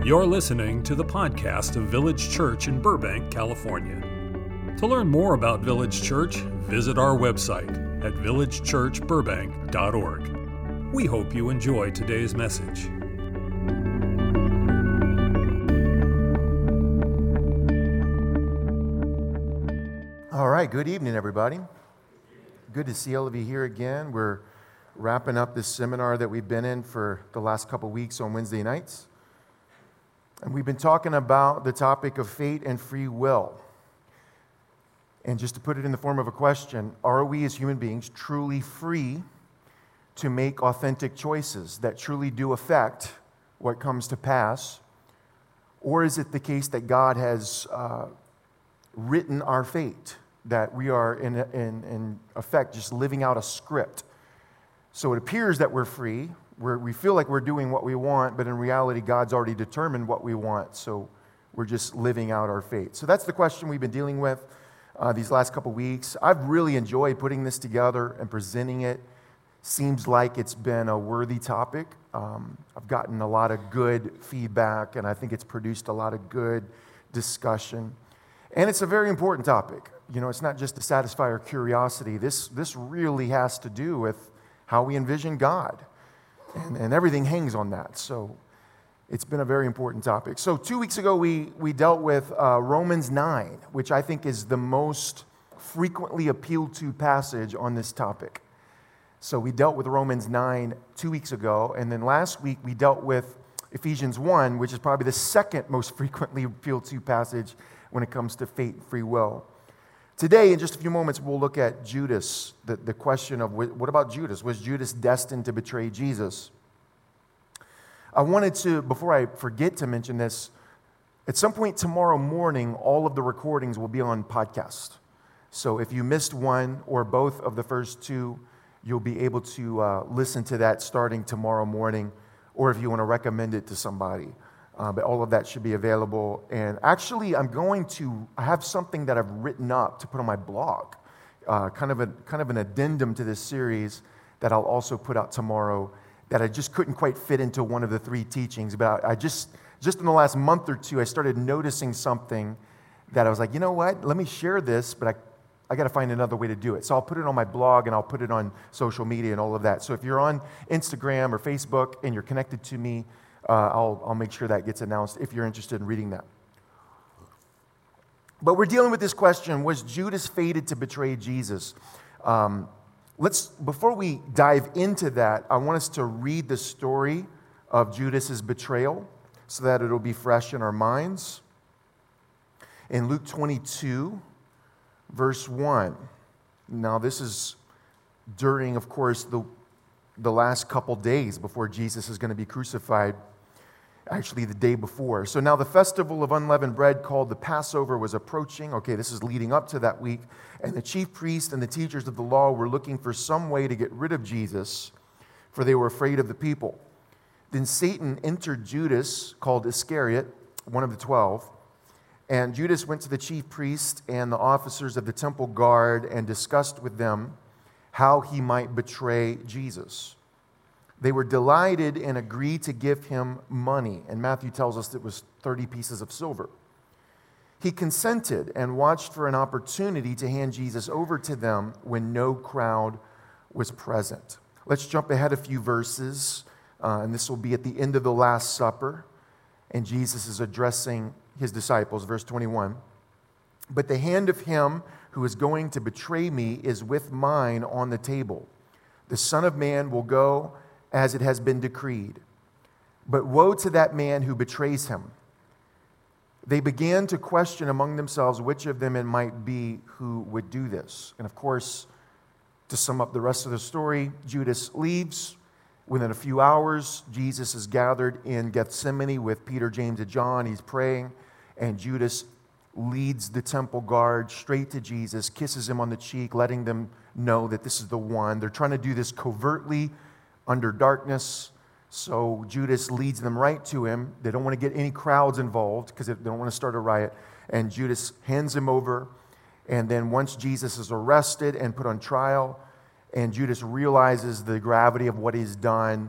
You're listening to the podcast of Village Church in Burbank, California. To learn more about Village Church, visit our website at villagechurchburbank.org. We hope you enjoy today's message. All right, good evening, everybody. Good to see all of you here again. We're wrapping up this seminar that we've been in for the last couple weeks on Wednesday nights. And we've been talking about the topic of fate and free will. And just to put it in the form of a question, are we as human beings truly free to make authentic choices that truly do affect what comes to pass? Or is it the case that God has written our fate, that we are in effect just living out a script? So it appears that we're free. We feel like we're doing what we want, but in reality, God's already determined what we want, so we're just living out our fate. So that's the question we've been dealing with these last couple weeks. I've really enjoyed putting this together and presenting it. Seems like it's been a worthy topic. I've gotten a lot of good feedback, and I think it's produced a lot of good discussion. And it's a very important topic. You know, it's not just to satisfy our curiosity. This really has to do with how we envision God. And everything hangs on that. So it's been a very important topic. So 2 weeks ago, we dealt with Romans 9, which I think is the most frequently appealed to passage on this topic. So we dealt with Romans 9 2 weeks ago. And then last week, we dealt with Ephesians 1, which is probably the second most frequently appealed to passage when it comes to fate and free will. Today, in just a few moments, we'll look at Judas, the question of what about Judas? Was Judas destined to betray Jesus? I wanted to, before I forget to mention this, at some point tomorrow morning, all of the recordings will be on podcast. So if you missed one or both of the first two, you'll be able to listen to that starting tomorrow morning, or if you want to recommend it to somebody. But all of that should be available. And actually, I have something that I've written up to put on my blog, kind of an addendum to this series that I'll also put out tomorrow that I just couldn't quite fit into one of the three teachings. But I just in the last month or two, I started noticing something that I was like, you know what? Let me share this, but I got to find another way to do it. So I'll put it on my blog and I'll put it on social media and all of that. So if you're on Instagram or Facebook and you're connected to me, I'll make sure that gets announced if you're interested in reading that. But we're dealing with this question, was Judas fated to betray Jesus? Before we dive into that, I want us to read the story of Judas's betrayal so that it'll be fresh in our minds. In Luke 22, verse 1. Now this is during, of course, the last couple days before Jesus is going to be crucified. Actually, the day before. So now the festival of unleavened bread called the Passover was approaching. Okay, this is leading up to that week. And the chief priests and the teachers of the law were looking for some way to get rid of Jesus, for they were afraid of the people. Then Satan entered Judas, called Iscariot, one of the 12. And Judas went to the chief priests and the officers of the temple guard and discussed with them how he might betray Jesus. They were delighted and agreed to give him money. And Matthew tells us it was 30 pieces of silver. He consented and watched for an opportunity to hand Jesus over to them when no crowd was present. Let's jump ahead a few verses, and this will be at the end of the Last Supper. And Jesus is addressing his disciples, verse 21. But the hand of him who is going to betray me is with mine on the table. The Son of Man will go as it has been decreed. But woe to that man who betrays him. They began to question among themselves which of them it might be who would do this. And of course, to sum up the rest of the story, Judas leaves. Within a few hours, Jesus is gathered in Gethsemane with Peter, James, and John. He's praying, and Judas leads the temple guard straight to Jesus, kisses him on the cheek, letting them know that this is the one. They're trying to do this covertly under darkness, so Judas leads them right to him. They don't want to get any crowds involved because they don't want to start a riot, and Judas hands him over, and then once Jesus is arrested and put on trial, and Judas realizes the gravity of what he's done,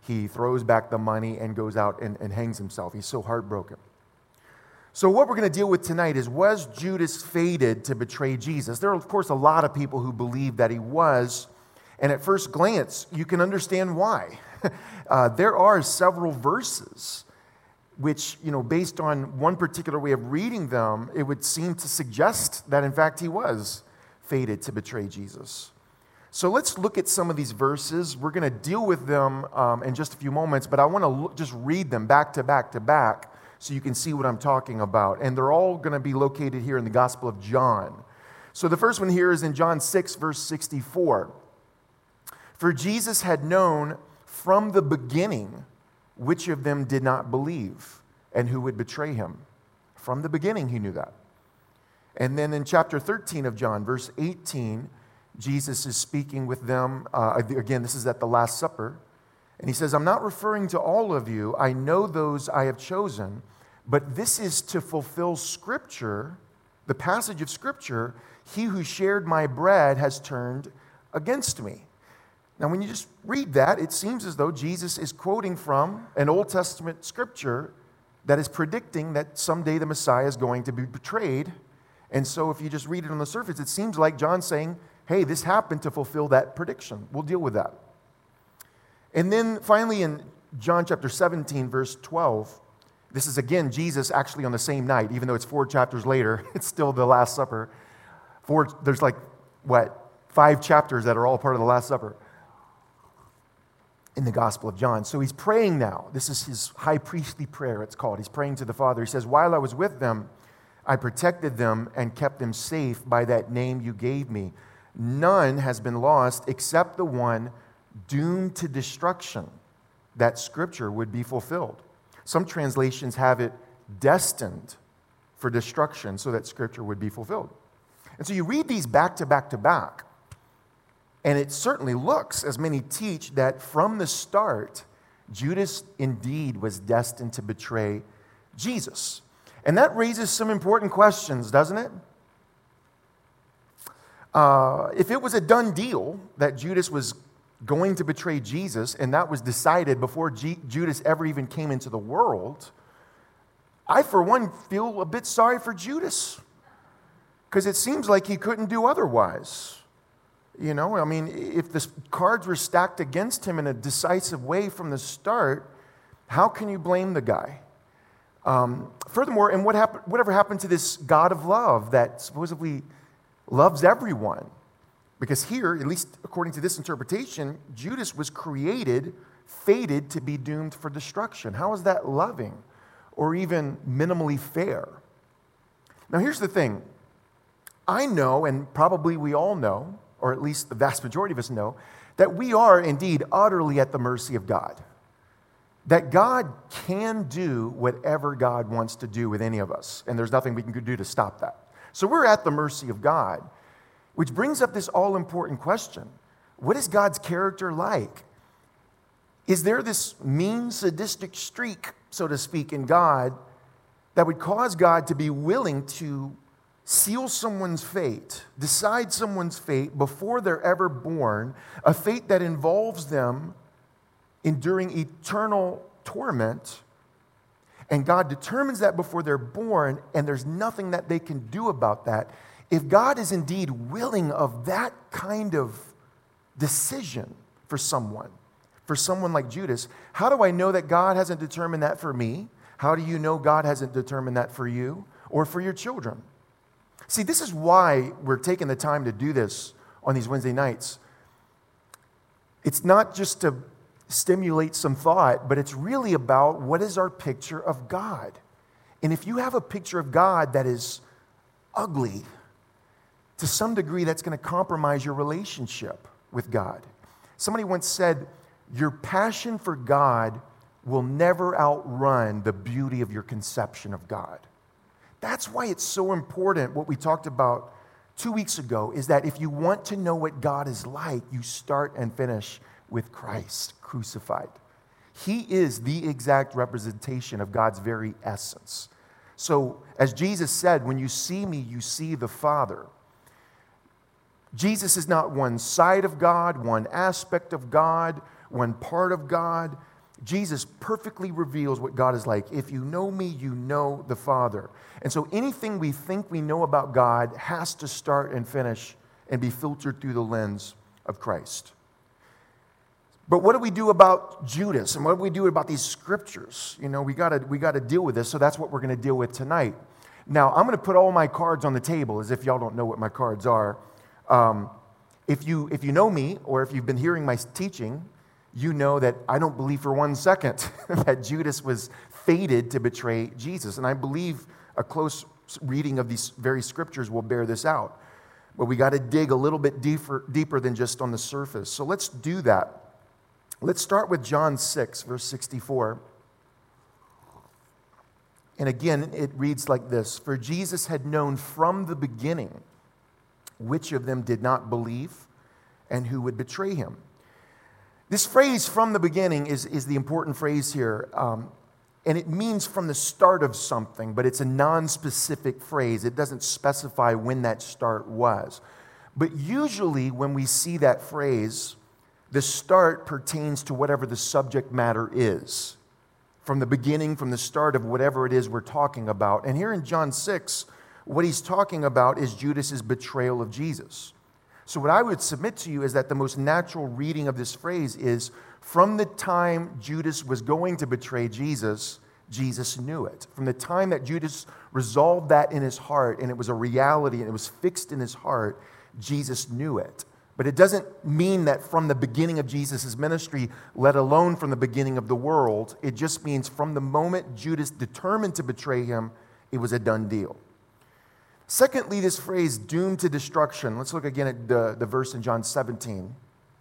he throws back the money and goes out and hangs himself. He's so heartbroken. So what we're going to deal with tonight is, was Judas fated to betray Jesus? There are, of course, a lot of people who believe that he was, and at first glance, you can understand why. There are several verses which, based on one particular way of reading them, it would seem to suggest that, in fact, he was fated to betray Jesus. So let's look at some of these verses. We're going to deal with them in just a few moments, but I want to just read them back to back to back so you can see what I'm talking about. And they're all going to be located here in the Gospel of John. So the first one here is in John 6, verse 64. For Jesus had known from the beginning which of them did not believe and who would betray him. From the beginning, he knew that. And then in chapter 13 of John, verse 18, Jesus is speaking with them. Again, this is at the Last Supper. And he says, I'm not referring to all of you. I know those I have chosen. But this is to fulfill Scripture, the passage of Scripture, he who shared my bread has turned against me. Now, when you just read that, it seems as though Jesus is quoting from an Old Testament Scripture that is predicting that someday the Messiah is going to be betrayed. And so if you just read it on the surface, it seems like John's saying, hey, this happened to fulfill that prediction. We'll deal with that. And then finally in John chapter 17, verse 12, this is again Jesus actually on the same night, even though it's 4 chapters later, it's still the Last Supper. There's 5 chapters that are all part of the Last Supper in the Gospel of John. So he's praying now. This is his high priestly prayer, it's called. He's praying to the Father. He says, while I was with them, I protected them and kept them safe by that name you gave me. None has been lost except the one doomed to destruction, that Scripture would be fulfilled. Some translations have it destined for destruction so that Scripture would be fulfilled. And so you read these back to back to back, and it certainly looks, as many teach, that from the start, Judas indeed was destined to betray Jesus. And that raises some important questions, doesn't it? If it was a done deal that Judas was going to betray Jesus, and that was decided before Judas ever even came into the world, I, for one, feel a bit sorry for Judas, because it seems like he couldn't do otherwise. If the cards were stacked against him in a decisive way from the start, how can you blame the guy? Furthermore, and whatever happened to this God of love that supposedly loves everyone? Because here, at least according to this interpretation, Judas was fated to be doomed for destruction. How is that loving or even minimally fair? Now, here's the thing. I know, and probably we all know, or at least the vast majority of us know, that we are indeed utterly at the mercy of God. That God can do whatever God wants to do with any of us, and there's nothing we can do to stop that. So we're at the mercy of God. Which brings up this all-important question. What is God's character like? Is there this mean, sadistic streak, so to speak, in God that would cause God to be willing to seal someone's fate, decide someone's fate before they're ever born, a fate that involves them enduring eternal torment, and God determines that before they're born, and there's nothing that they can do about that? If God is indeed willing of that kind of decision for someone like Judas, how do I know that God hasn't determined that for me? How do you know God hasn't determined that for you or for your children? See, this is why we're taking the time to do this on these Wednesday nights. It's not just to stimulate some thought, but it's really about what is our picture of God. And if you have a picture of God that is ugly, to some degree, that's going to compromise your relationship with God. Somebody once said, your passion for God will never outrun the beauty of your conception of God. That's why it's so important, what we talked about 2 weeks ago, is that if you want to know what God is like, you start and finish with Christ crucified. He is the exact representation of God's very essence. So, as Jesus said, when you see me, you see the Father. Jesus is not one side of God, one aspect of God, one part of God. Jesus perfectly reveals what God is like. If you know me, you know the Father. And so anything we think we know about God has to start and finish and be filtered through the lens of Christ. But what do we do about Judas? And what do we do about these scriptures? You know, we got to deal with this, so that's what we're going to deal with tonight. Now, I'm going to put all my cards on the table, as if y'all don't know what my cards are. If you know me, or if you've been hearing my teaching, you know that I don't believe for 1 second that Judas was fated to betray Jesus. And I believe a close reading of these very scriptures will bear this out. But we got to dig a little bit deeper than just on the surface. So let's do that. Let's start with John 6, verse 64. And again, it reads like this: For Jesus had known from the beginning which of them did not believe and who would betray him. This phrase, from the beginning, is the important phrase here. And it means from the start of something, but it's a non-specific phrase. It doesn't specify when that start was. But usually when we see that phrase, the start pertains to whatever the subject matter is. From the beginning, from the start of whatever it is we're talking about. And here in John 6, what he's talking about is Judas's betrayal of Jesus. So what I would submit to you is that the most natural reading of this phrase is, from the time Judas was going to betray Jesus, Jesus knew it. From the time that Judas resolved that in his heart, and it was a reality, and it was fixed in his heart, Jesus knew it. But it doesn't mean that from the beginning of Jesus' ministry, let alone from the beginning of the world. It just means from the moment Judas determined to betray him, it was a done deal. Secondly, this phrase, doomed to destruction. Let's look again at the verse in John 17,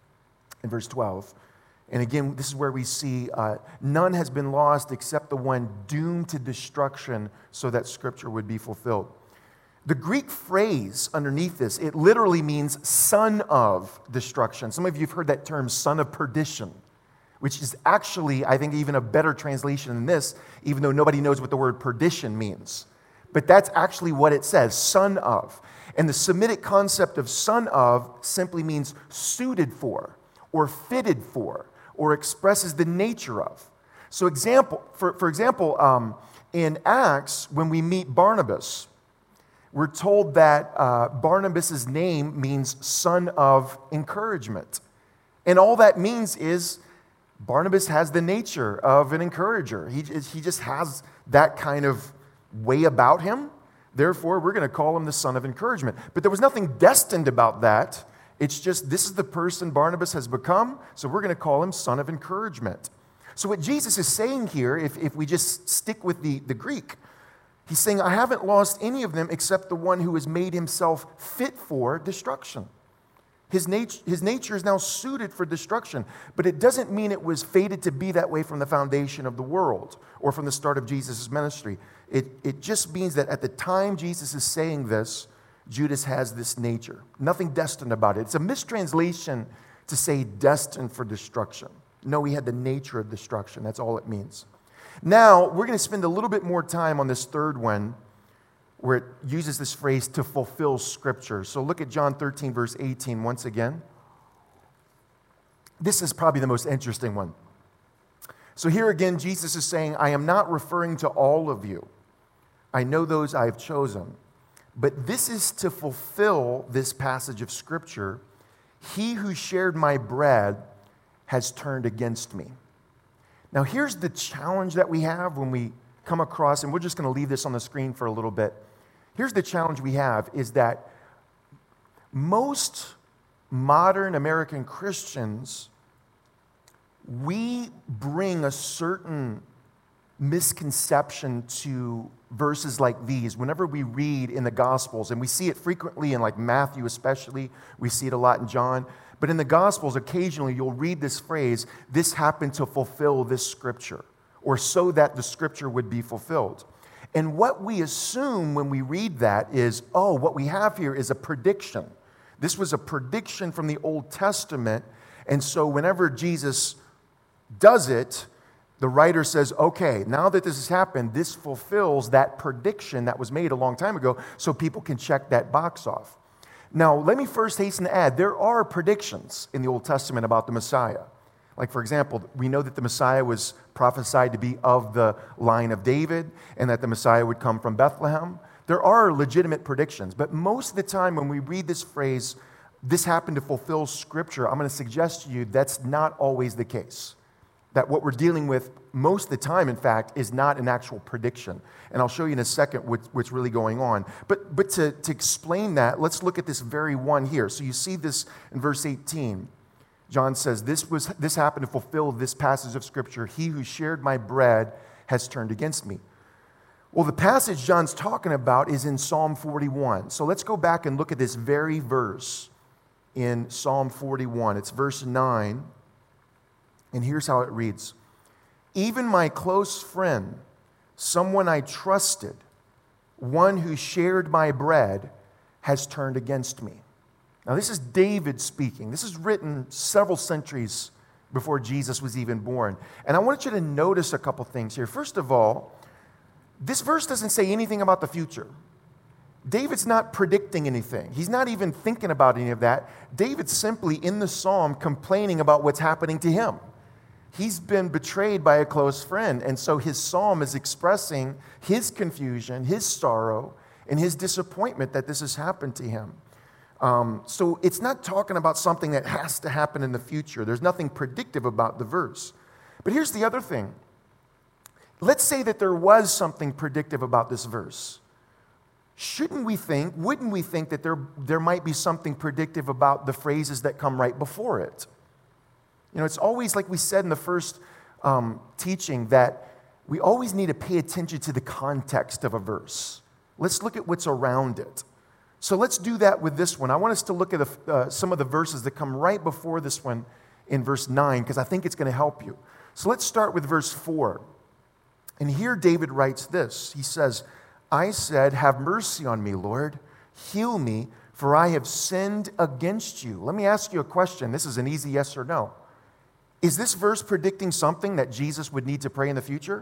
in verse 12. And again, this is where we see none has been lost except the one doomed to destruction, so that Scripture would be fulfilled. The Greek phrase underneath this, it literally means son of destruction. Some of you have heard that term, son of perdition, which is actually, I think, even a better translation than this, even though nobody knows what the word perdition means. But that's actually what it says, son of. And the Semitic concept of son of simply means suited for, or fitted for, or expresses the nature of. So for example, in Acts, when we meet Barnabas, we're told that Barnabas' name means son of encouragement. And all that means is Barnabas has the nature of an encourager. He just has that kind of way about him. Therefore, we're going to call him the son of encouragement. But there was nothing destined about that. It's just, this is the person Barnabas has become, so we're going to call him son of encouragement. So what Jesus is saying here, if we just stick with the Greek, he's saying, I haven't lost any of them except the one who has made himself fit for destruction. His nature is now suited for destruction, but it doesn't mean it was fated to be that way from the foundation of the world or from the start of Jesus' ministry. It just means that at the time Jesus is saying this, Judas has this nature. Nothing destined about it. It's a mistranslation to say destined for destruction. No, he had the nature of destruction. That's all it means. Now, we're going to spend a little bit more time on this third one, where it uses this phrase to fulfill Scripture. So look at John 13, verse 18 once again. This is probably the most interesting one. So here again, Jesus is saying, I am not referring to all of you. I know those I have chosen. But this is to fulfill this passage of Scripture. He who shared my bread has turned against me. Now here's the challenge that we have when we come across, and we're just going to leave this on the screen for a little bit. Here's the challenge we have, is that most modern American Christians, we bring a certain misconception to verses like these whenever we read in the Gospels, and we see it frequently in like Matthew especially, we see it a lot in John, but in the Gospels occasionally you'll read this phrase, this happened to fulfill this Scripture, or so that the Scripture would be fulfilled. And what we assume when we read that is, oh, what we have here is a prediction. This was a prediction from the Old Testament, and so whenever Jesus does it, the writer says, okay, now that this has happened, this fulfills that prediction that was made a long time ago, so people can check that box off. Now, let me first hasten to add, there are predictions in the Old Testament about the Messiah. Like, for example, we know that the Messiah was prophesied to be of the line of David and that the Messiah would come from Bethlehem. There are legitimate predictions, but most of the time when we read this phrase, this happened to fulfill Scripture, I'm going to suggest to you that's not always the case. That what we're dealing with most of the time, in fact, is not an actual prediction. And I'll show you in a second what's really going on. But to explain that, let's look at this very one here. So you see this in verse 18. John says, this happened to fulfill this passage of Scripture. He who shared my bread has turned against me. Well, the passage John's talking about is in Psalm 41. So let's go back and look at this very verse in Psalm 41. It's verse 9. And here's how it reads. Even my close friend, someone I trusted, one who shared my bread, has turned against me. Now, this is David speaking. This is written several centuries before Jesus was even born. And I want you to notice a couple things here. First of all, this verse doesn't say anything about the future. David's not predicting anything. He's not even thinking about any of that. David's simply in the psalm complaining about what's happening to him. He's been betrayed by a close friend, and so his psalm is expressing his confusion, his sorrow, and his disappointment that this has happened to him. So it's not talking about something that has to happen in the future. There's nothing predictive about the verse. But here's the other thing. Let's say that there was something predictive about this verse. Wouldn't we think that there might be something predictive about the phrases that come right before it? You know, it's always like we said in the first teaching that we always need to pay attention to the context of a verse. Let's look at what's around it. So let's do that with this one. I want us to look at some of the verses that come right before this one in verse 9, because I think it's going to help you. So let's start with verse 4. And here David writes this. He says, I said, have mercy on me, Lord. Heal me, for I have sinned against you. Let me ask you a question. This is an easy yes or no. Is this verse predicting something that Jesus would need to pray in the future?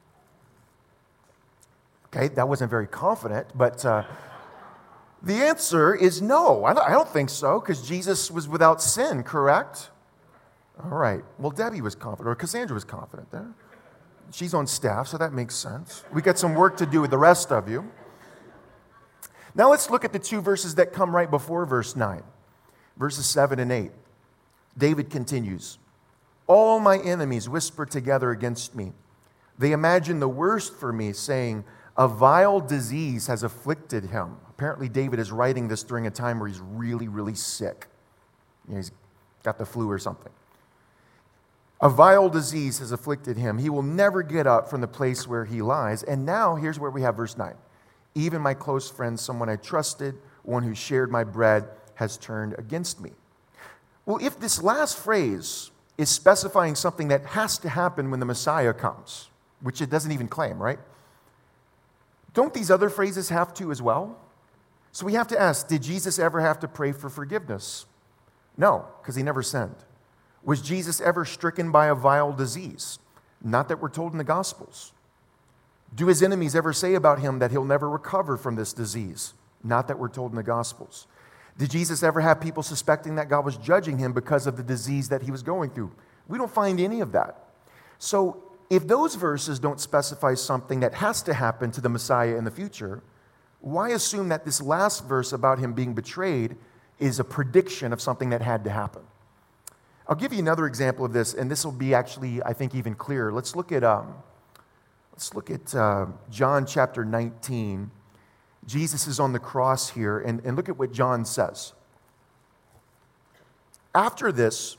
Okay, that wasn't very confident, but the answer is no. I don't think so, because Jesus was without sin, correct? All right. Well, Debbie was confident, or Cassandra was confident there. She's on staff, so that makes sense. We got some work to do with the rest of you. Now let's look at the two verses that come right before verse 9, verses 7 and 8. David continues, all my enemies whisper together against me. They imagine the worst for me, saying, a vile disease has afflicted him. Apparently, David is writing this during a time where he's really, really sick. You know, he's got the flu or something. A vile disease has afflicted him. He will never get up from the place where he lies. And now, here's where we have verse 9. Even my close friend, someone I trusted, one who shared my bread, has turned against me. Well, if this last phrase is specifying something that has to happen when the Messiah comes, which it doesn't even claim, right? Don't these other phrases have to as well? So we have to ask, did Jesus ever have to pray for forgiveness? No, because he never sinned. Was Jesus ever stricken by a vile disease? Not that we're told in the Gospels. Do his enemies ever say about him that he'll never recover from this disease? Not that we're told in the Gospels. Did Jesus ever have people suspecting that God was judging him because of the disease that he was going through? We don't find any of that. So if those verses don't specify something that has to happen to the Messiah in the future, why assume that this last verse about him being betrayed is a prediction of something that had to happen? I'll give you another example of this, and this will be actually, I think, even clearer. Let's look at John chapter 19. Jesus is on the cross here, and look at what John says. After this,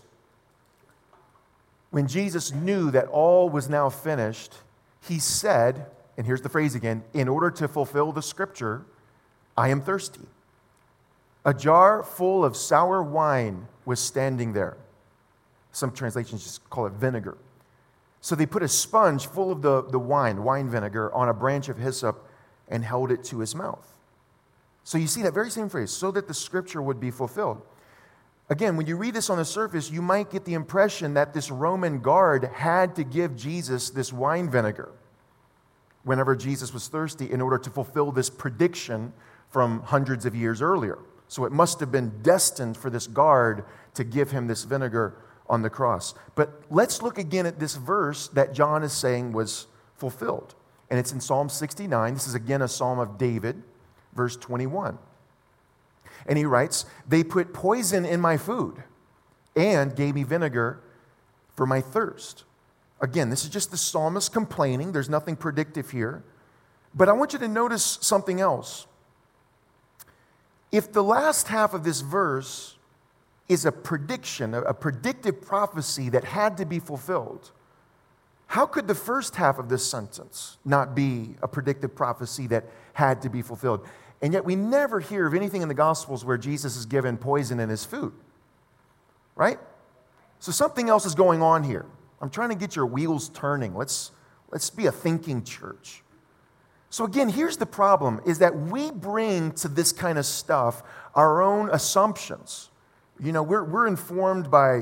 when Jesus knew that all was now finished, he said, and here's the phrase again, in order to fulfill the scripture, I am thirsty. A jar full of sour wine was standing there. Some translations just call it vinegar. So they put a sponge full of the wine vinegar, on a branch of hyssop and held it to his mouth. So you see that very same phrase, so that the scripture would be fulfilled. Again, when you read this on the surface, you might get the impression that this Roman guard had to give Jesus this wine vinegar whenever Jesus was thirsty in order to fulfill this prediction from hundreds of years earlier. So it must have been destined for this guard to give him this vinegar on the cross. But let's look again at this verse that John is saying was fulfilled. And it's in Psalm 69. This is again a psalm of David, verse 21. And he writes, "They put poison in my food and gave me vinegar for my thirst." Again, this is just the psalmist complaining. There's nothing predictive here. But I want you to notice something else. If the last half of this verse is a prediction, a predictive prophecy that had to be fulfilled, how could the first half of this sentence not be a predictive prophecy that had to be fulfilled? And yet we never hear of anything in the Gospels where Jesus is given poison in his food, right? So something else is going on here. I'm trying to get your wheels turning. Let's be a thinking church. So again, here's the problem, is that we bring to this kind of stuff our own assumptions. You know, we're informed by,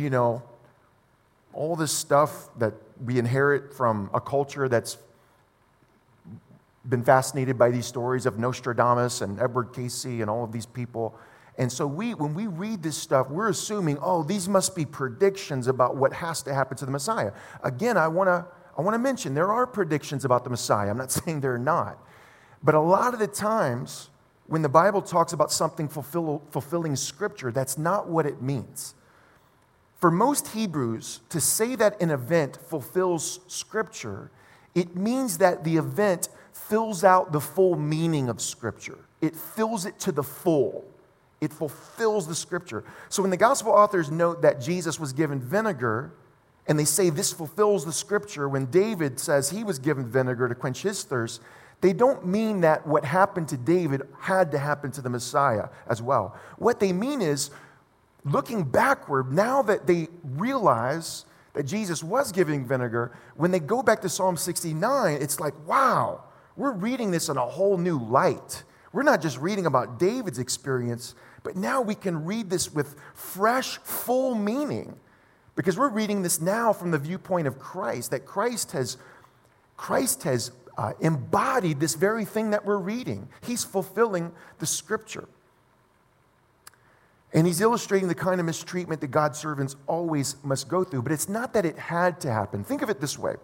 all this stuff that we inherit from a culture that's been fascinated by these stories of Nostradamus and Edward Casey and all of these people. And so when we read this stuff, we're assuming, these must be predictions about what has to happen to the Messiah. Again, I want to mention there are predictions about the Messiah. I'm not saying there are not. But a lot of the times, when the Bible talks about something fulfilling Scripture, that's not what it means. For most Hebrews, to say that an event fulfills Scripture, it means that the event fills out the full meaning of Scripture. It fills it to the full. It fulfills the Scripture. So when the Gospel authors note that Jesus was given vinegar, and they say this fulfills the Scripture, when David says he was given vinegar to quench his thirst, they don't mean that what happened to David had to happen to the Messiah as well. What they mean is, looking backward, now that they realize that Jesus was giving vinegar, when they go back to Psalm 69, it's like, wow, we're reading this in a whole new light. We're not just reading about David's experience, but now we can read this with fresh, full meaning, because we're reading this now from the viewpoint of Christ, that Christ has embodied this very thing that we're reading. He's fulfilling the Scripture. And he's illustrating the kind of mistreatment that God's servants always must go through. But it's not that it had to happen. Think of it this way.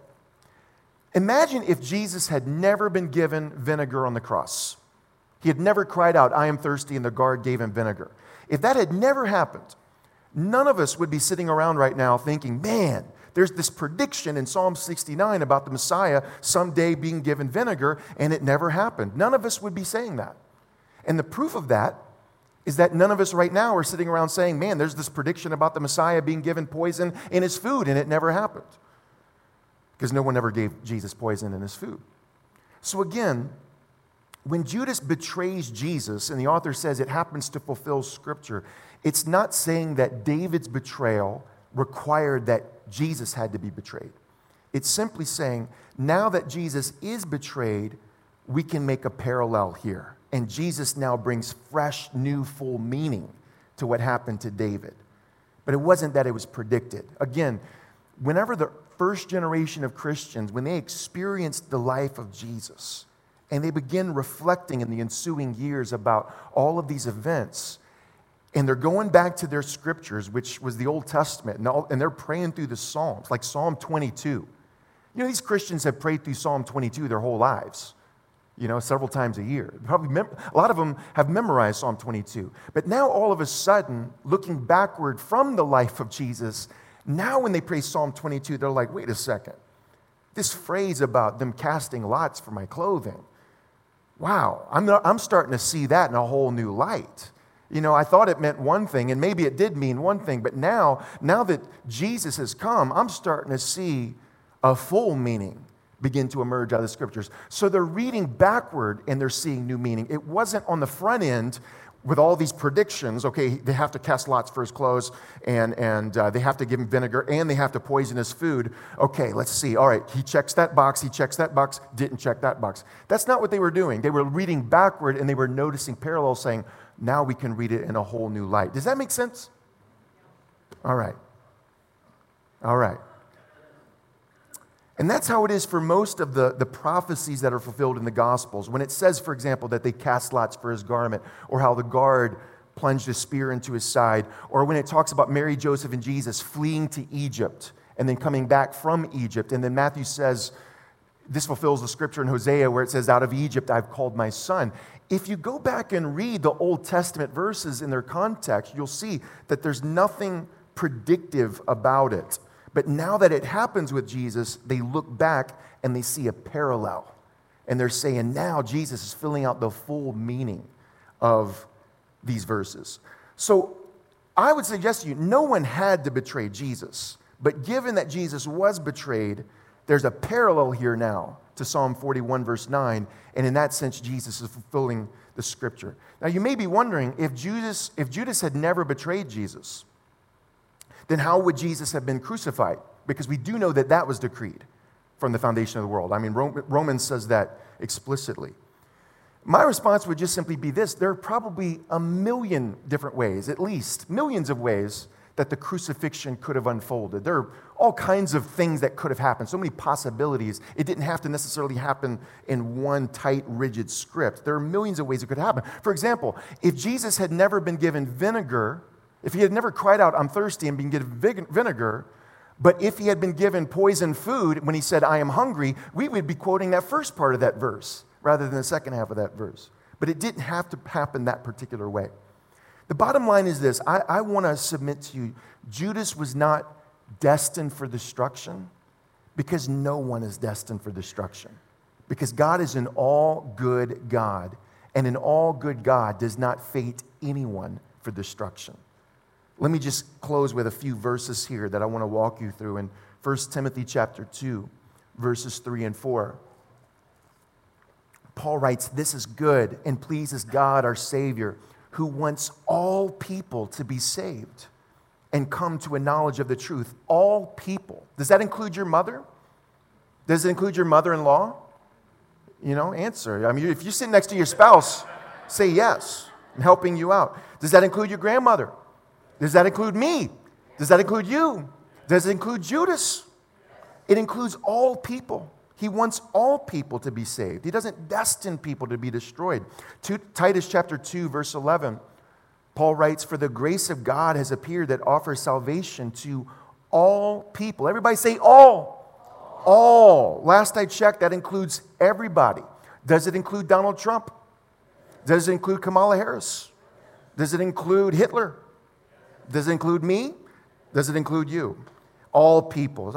Imagine if Jesus had never been given vinegar on the cross. He had never cried out, "I am thirsty," and the guard gave him vinegar. If that had never happened, none of us would be sitting around right now thinking, man, there's this prediction in Psalm 69 about the Messiah someday being given vinegar, and it never happened. None of us would be saying that. And the proof of that is that none of us right now are sitting around saying, man, there's this prediction about the Messiah being given poison in his food, and it never happened. Because no one ever gave Jesus poison in his food. So again, when Judas betrays Jesus, and the author says it happens to fulfill Scripture, it's not saying that David's betrayal required that Jesus had to be betrayed. It's simply saying, now that Jesus is betrayed, we can make a parallel here. And Jesus now brings fresh, new, full meaning to what happened to David. But it wasn't that it was predicted. Again, whenever the first generation of Christians, when they experienced the life of Jesus, and they begin reflecting in the ensuing years about all of these events, and they're going back to their scriptures, which was the Old Testament, and they're praying through the Psalms, like Psalm 22. You know, these Christians have prayed through Psalm 22 their whole lives, several times a year. Probably a lot of them have memorized Psalm 22. But now all of a sudden, looking backward from the life of Jesus, now when they pray Psalm 22, they're like, wait a second. This phrase about them casting lots for my clothing, wow, I'm starting to see that in a whole new light. I thought it meant one thing, and maybe it did mean one thing, but now that Jesus has come, I'm starting to see a full meaning begin to emerge out of the Scriptures. So they're reading backward, and they're seeing new meaning. It wasn't on the front end with all these predictions. Okay, they have to cast lots for his clothes, and they have to give him vinegar, and they have to poison his food. Okay, let's see. All right, he checks that box, didn't check that box. That's not what they were doing. They were reading backward, and they were noticing parallels, saying, now we can read it in a whole new light. Does that make sense? All right. And that's how it is for most of the prophecies that are fulfilled in the Gospels. When it says, for example, that they cast lots for his garment, or how the guard plunged a spear into his side, or when it talks about Mary, Joseph, and Jesus fleeing to Egypt and then coming back from Egypt. And then Matthew says, this fulfills the scripture in Hosea where it says, out of Egypt I've called my son. If you go back and read the Old Testament verses in their context, you'll see that there's nothing predictive about it. But now that it happens with Jesus, they look back and they see a parallel. And they're saying now Jesus is filling out the full meaning of these verses. So I would suggest to you, no one had to betray Jesus. But given that Jesus was betrayed, there's a parallel here now to Psalm 41, verse 9. And in that sense, Jesus is fulfilling the scripture. Now, you may be wondering, if Judas had never betrayed Jesus, then how would Jesus have been crucified? Because we do know that that was decreed from the foundation of the world. I mean, Romans says that explicitly. My response would just simply be this. There are probably a million different ways, at least millions of ways, that the crucifixion could have unfolded. There are all kinds of things that could have happened, so many possibilities. It didn't have to necessarily happen in one tight, rigid script. There are millions of ways it could happen. For example, if Jesus had never been given vinegar, if he had never cried out, I'm thirsty, and been given vinegar, but if he had been given poisoned food when he said, I am hungry, we would be quoting that first part of that verse rather than the second half of that verse. But it didn't have to happen that particular way. The bottom line is this. I want to submit to you, Judas was not destined for destruction because no one is destined for destruction. Because God is an all-good God, and an all-good God does not fate anyone for destruction. Let me just close with a few verses here that I want to walk you through. In 1 Timothy chapter 2, verses 3 and 4. Paul writes, this is good and pleases God our Savior, who wants all people to be saved and come to a knowledge of the truth. All people. Does that include your mother? Does it include your mother-in-law? You know, answer. I mean, if you're sitting next to your spouse, say yes. I'm helping you out. Does that include your grandmother? Does that include me? Does that include you? Does it include Judas? It includes all people. He wants all people to be saved. He doesn't destine people to be destroyed. Titus chapter 2, verse 11, Paul writes, for the grace of God has appeared that offers salvation to all people. Everybody say all. All. Last I checked, that includes everybody. Does it include Donald Trump? Does it include Kamala Harris? Does it include Hitler? Does it include me? Does it include you? All people.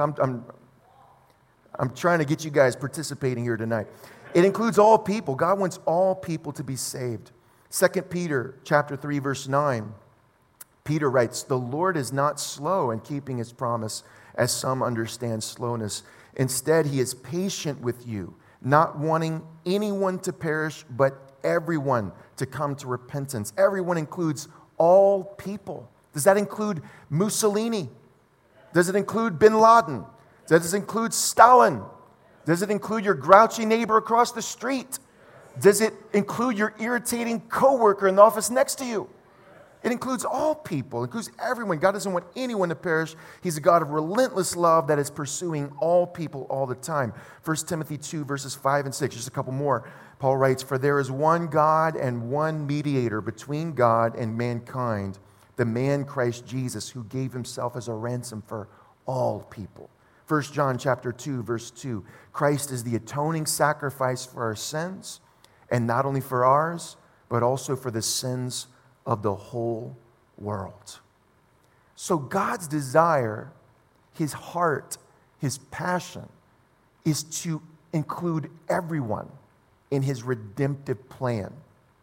I'm trying to get you guys participating here tonight. It includes all people. God wants all people to be saved. 2 Peter chapter 3, verse 9. Peter writes, the Lord is not slow in keeping his promise, as some understand slowness. Instead, he is patient with you, not wanting anyone to perish, but everyone to come to repentance. Everyone includes all people. Does that include Mussolini? Does it include Bin Laden? Does it include Stalin? Does it include your grouchy neighbor across the street? Does it include your irritating coworker in the office next to you? It includes all people. It includes everyone. God doesn't want anyone to perish. He's a God of relentless love that is pursuing all people all the time. 1 Timothy 2, verses 5 and 6. Just a couple more. Paul writes, for there is one God and one mediator between God and mankind, the man Christ Jesus, who gave himself as a ransom for all people. 1 John chapter 2, verse 2, Christ is the atoning sacrifice for our sins, and not only for ours, but also for the sins of the whole world. So God's desire, his heart, his passion, is to include everyone in his redemptive plan.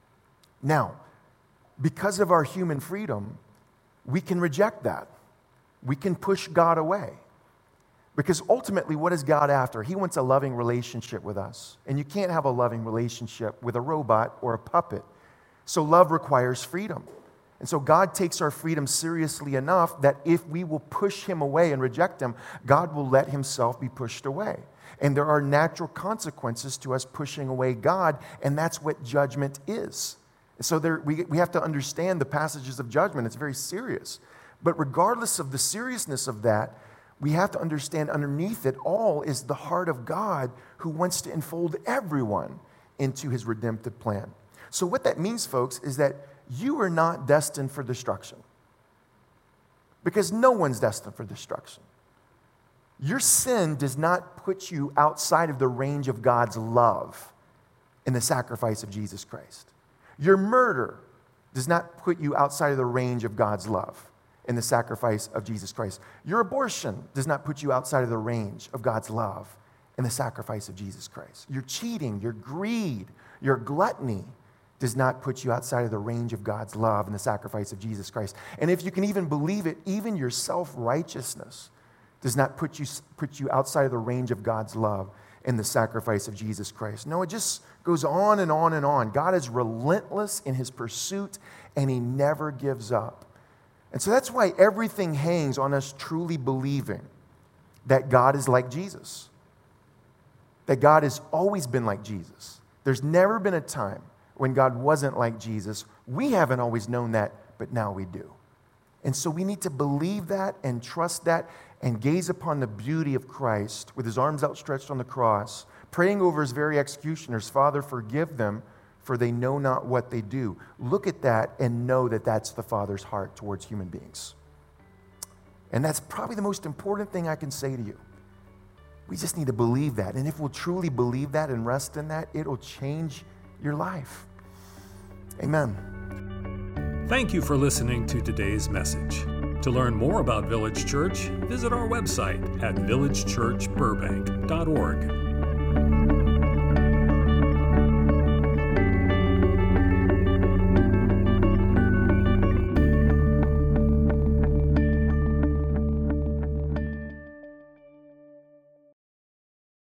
Now, because of our human freedom, we can reject that. We can push God away. Because ultimately, what is God after? He wants a loving relationship with us. And you can't have a loving relationship with a robot or a puppet. So love requires freedom. And so God takes our freedom seriously enough that if we will push him away and reject him, God will let himself be pushed away. And there are natural consequences to us pushing away God, and that's what judgment is. And so we have to understand the passages of judgment. It's very serious. But regardless of the seriousness of that, we have to understand underneath it all is the heart of God who wants to enfold everyone into his redemptive plan. So what that means, folks, is that you are not destined for destruction. Because no one's destined for destruction. Your sin does not put you outside of the range of God's love in the sacrifice of Jesus Christ. Your murder does not put you outside of the range of God's love in the sacrifice of Jesus Christ. Your abortion does not put you outside of the range of God's love in the sacrifice of Jesus Christ. Your cheating, your greed, your gluttony does not put you outside of the range of God's love in the sacrifice of Jesus Christ. And if you can even believe it, even your self-righteousness does not put you outside of the range of God's love in the sacrifice of Jesus Christ. No, it just goes on and on and on. God is relentless in his pursuit, and he never gives up. And so that's why everything hangs on us truly believing that God is like Jesus, that God has always been like Jesus. There's never been a time when God wasn't like Jesus. We haven't always known that, but now we do. And so we need to believe that and trust that and gaze upon the beauty of Christ with his arms outstretched on the cross, praying over his very executioners, Father, forgive them, for they know not what they do. Look at that and know that that's the Father's heart towards human beings. And that's probably the most important thing I can say to you. We just need to believe that. And if we'll truly believe that and rest in that, it'll change your life. Amen. Thank you for listening to today's message. To learn more about Village Church, visit our website at villagechurchburbank.org.